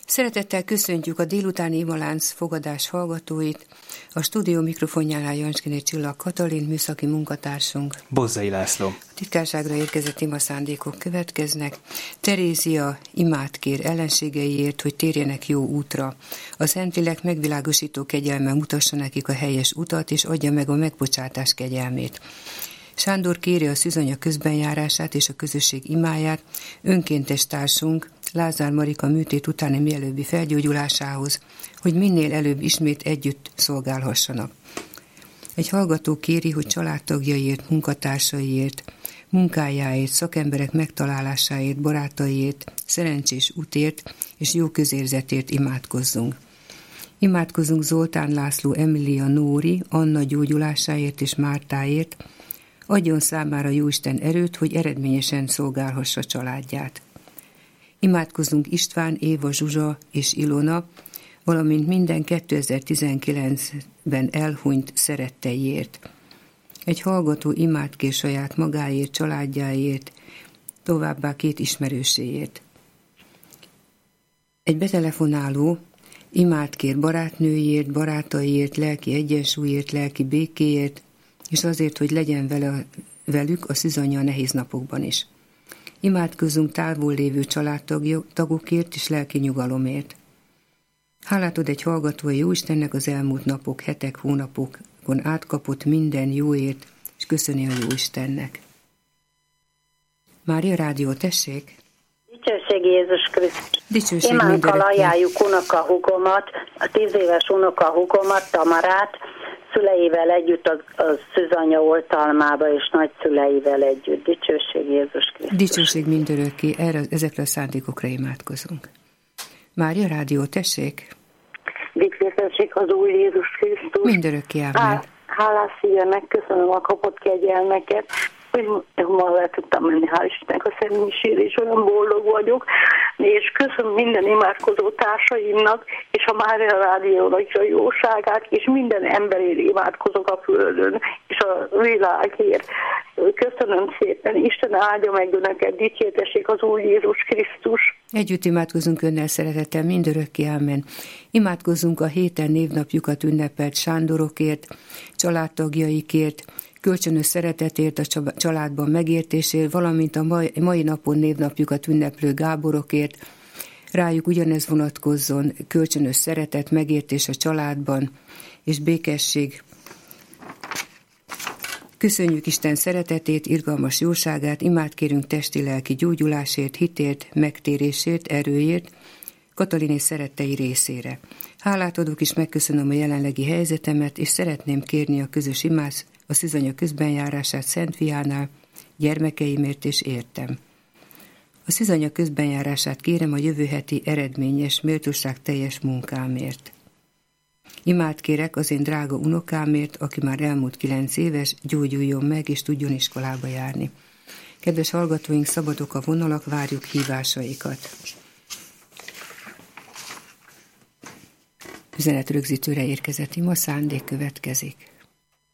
Szeretettel köszöntjük a délutáni Imalánc fogadás hallgatóit. A stúdió mikrofonjánál Janskiné Csillag Katalin, műszaki munkatársunk. Bozzai László. A titkárságra érkezett ima szándékok következnek. Terézia imát kér ellenségeiért, hogy térjenek jó útra. A Szentlélek megvilágosító kegyelme mutassa nekik a helyes utat, és adja meg a megbocsátás kegyelmét. Sándor kéri a szűzanya közbenjárását és a közösség imáját önkéntes társunk Lázár Marika műtét utáni mielőbbi felgyógyulásához, hogy minél előbb ismét együtt szolgálhassanak. Egy hallgató kéri, hogy családtagjaiért, munkatársaiért, munkájáért, szakemberek megtalálásáért, barátaiért, szerencsés útért és jó közérzetért imádkozzunk. Imádkozzunk Zoltán László, Emília Nóri, Anna gyógyulásáért és Mártáért, adjon számára Jóisten erőt, hogy eredményesen szolgálhassa családját. Imádkozzunk István, Éva, Zsuzsa és Ilona, valamint minden 2019-ben elhunyt szeretteiért. Egy hallgató imád kér saját magáért, családjáért, továbbá 2 ismerőséért. Egy betelefonáló imád kér barátnőjét, barátaiért, lelki egyensúlyért, lelki békéért, és azért, hogy legyen velük a szűzanya a nehéz napokban is. Imádkozzunk távol lévő családtagokért és lelki nyugalomért. Hálát ad egy hallgató a Jóistennek az elmúlt napok, hetek, hónapokon átkapott minden jóért, és köszöni a Jóistennek. Mária Rádió, tessék! Dicsőség Jézus Krisztus! Dicsőség Imánkkal ajánljuk unokahúgomat, a 10 éves unokahúgomat, Tamarát, szüleivel együtt a szűzanya oltalmába, és nagyszüleivel együtt. Dicsőség Jézus Krisztus! Dicsőség mindörökké, ezekre a szándékokra imádkozunk. Mária Rádió, tessék! Dicsőség az Úr Jézus Krisztus! Mindörökké, ámen! Hálás szívvel megköszönöm a kapott kegyelmeket, hogy ma el tudtam menni, hál' Istennek a személyisére, és olyan boldog vagyok, és köszönöm minden imádkozó társaimnak, és a Mária Rádiónak a jóságát, és minden emberért imádkozok a földön, és a világért. Köszönöm szépen, Isten áldja meg önöket, dicsértessék az Úr Jézus Krisztus. Együtt imádkozunk önnel szeretettel, mindörökké, ámen. Imádkozzunk a héten névnapjukat ünnepelt Sándorokért, családtagjaikért, kölcsönös szeretetért, a családban megértésért, valamint a mai napon névnapjukat ünneplő Gáborokért. Rájuk ugyanez vonatkozzon, kölcsönös szeretet, megértés a családban, és békesség. Köszönjük Isten szeretetét, irgalmas jóságát, imádkérünk testi-lelki gyógyulásért, hitért, megtérésért, erőért, Katalin és szerettei részére. Hálát adok és megköszönöm a jelenlegi helyzetemet, és szeretném kérni a közös imát, a szűzanya közbenjárását Szent Fiánál, gyermekeimért és értem. A szűzanya közbenjárását kérem a jövő heti eredményes, méltóságteljes munkámért. Imát kérek az én drága unokámért, aki már elmúlt 9 éves, gyógyuljon meg és tudjon iskolába járni. Kedves hallgatóink, szabadok a vonalak, várjuk hívásaikat. Üzenetrögzítőre érkezett ima szándék következik.